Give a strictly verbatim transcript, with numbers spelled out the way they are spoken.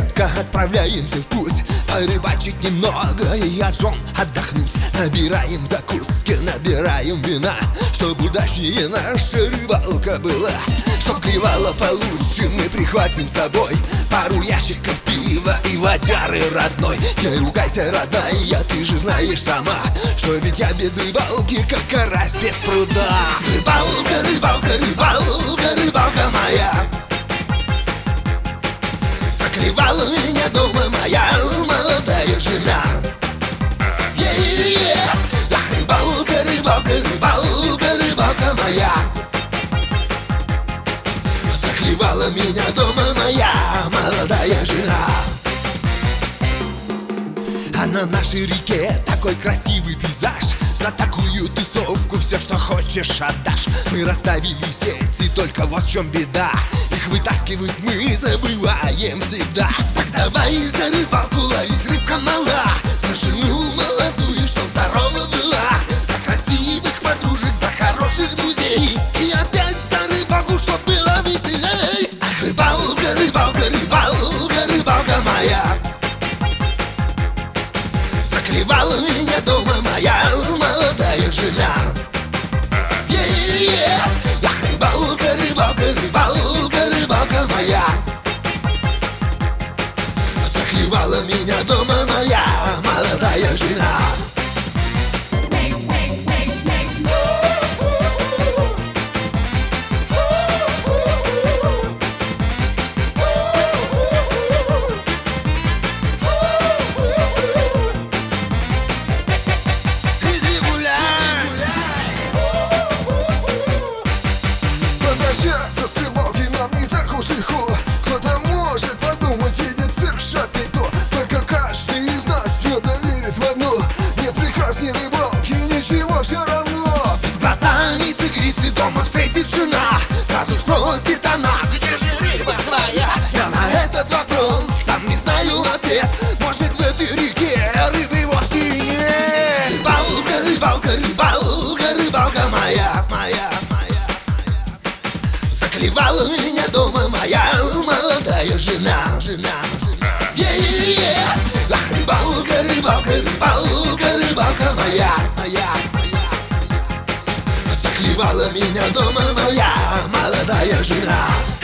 детка, отправляемся в путь. Порыбачить немного и от жен отдохнуть. Набираем закуски, набираем вина, чтоб удачнее наша рыбалка была. Чтоб клевала получше, мы прихватим с собой пару ящиков пива и водяры родной. Не ругайся, родная, ты же знаешь сама, что ведь я без рыбалки, как карась без пруда. Рыбалка, рыбалка, рыбалка, рыбалка моя. Заклевала меня дома моя молодая жена. Yeah-yeah. Ах, рыбалка, рыбалка, рыбалка, рыбалка моя. Заклевала меня дома моя молодая жена. А на нашей реке такой красивый пейзаж. За такую тусовку все, что хочешь, отдашь. Мы расставили сети, только вот в чем беда. Их вытаскивать мы забываем всегда. Так давай за рыбалку ловить, рыбка мала. За жену молодую, чтоб здорова была. За красивых подружек, за хороших друзей. И опять за рыбалку, чтоб было веселей. Ах, рыбалка, рыбалка, рыбалка, рыбалка моя. Заклевала меня дома моя молодая жена. Yeah-yeah. Ах, рыбалка, рыбалка, рыбалка, рыбалка моя. Заклевала меня дома моя молодая жена. Возвращаться с рыбалки нам не так уж легко. Кто-то может подумать, едет цирк Шапито. Только каждый из нас твердо верит в одно: нет прекрасней рыбалки, ничего все равно. С глазами тигрицы дома встретит жена. Сразу спросит она: где же рыба твоя? Я на этот вопрос сам не знаю ответ. Может, в этой реке рыбы вовсе нет. Рыбалка, рыбалка, рыбалка, рыбалка моя, моя, моя. Заклевала меня дома моя молодая жена, жена. Yeah-yeah. Ах, рыбалка, рыбалка, рыбалка, рыбалка моя, моя, моя. Заклевала меня дома моя молодая жена.